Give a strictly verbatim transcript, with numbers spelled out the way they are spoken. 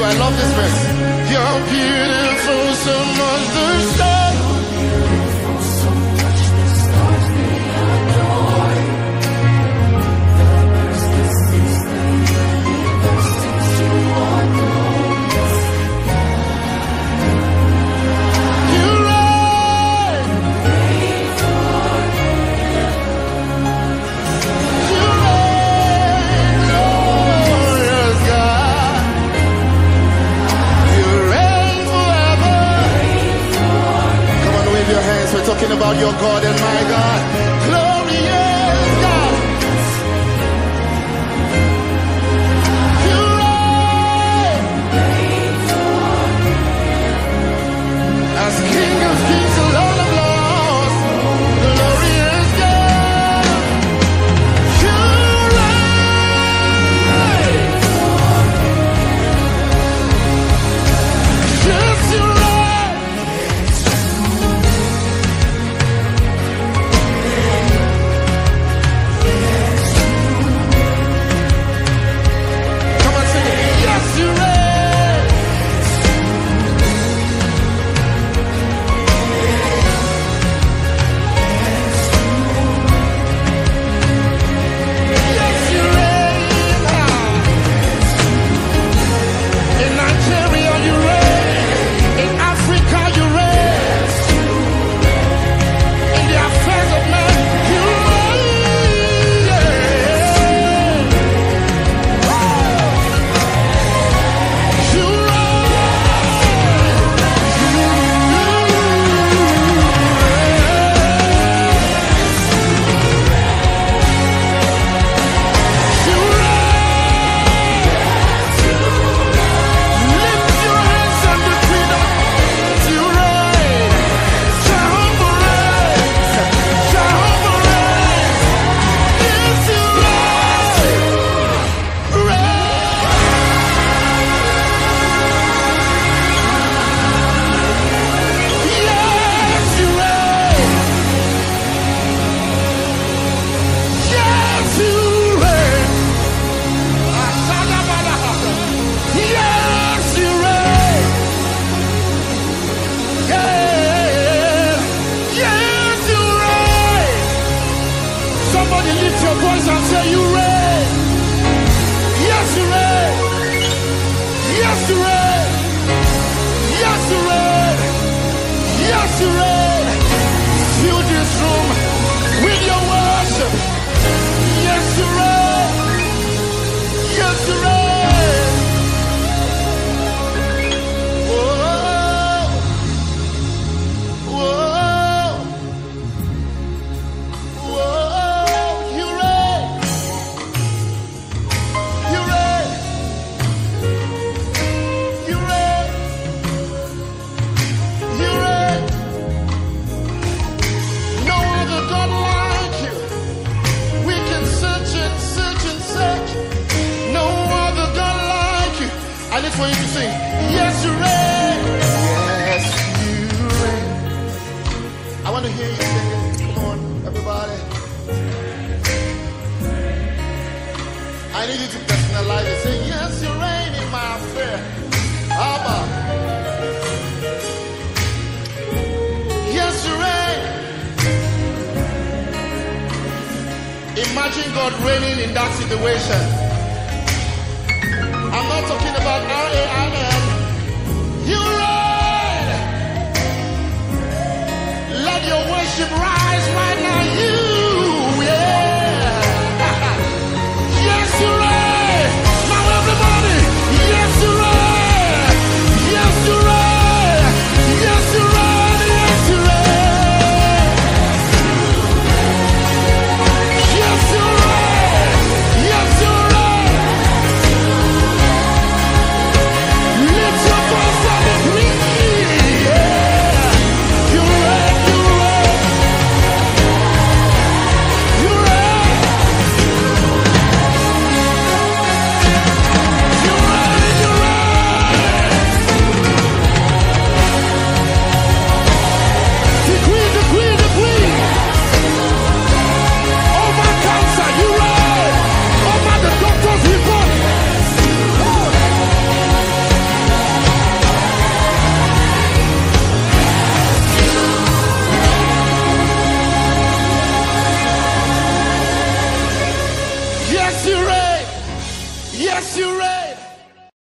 I love this verse. You're beautiful, so much the stars. We're talking about your God and my God. Glorious God. You reign as King of Kings and Lord of Lords. Glorious God. You reign. Yes, you reign. For you to sing, yes you reign, yes you reign. I want to hear you sing it. Come on, everybody. I need you to personalize it. Say, yes you reign in my affair. Abba. Yes you reign. Imagine God reigning in that situation. I'm not talking about R A I N. You reign. Let your worship rise right now. You, yeah. Yes, you reign. Now everybody, yes, you reign. Yes, you reign. Yes, you reign. Yes, you reign. Yes, you reign. Yes, you reign. Yes, you reign.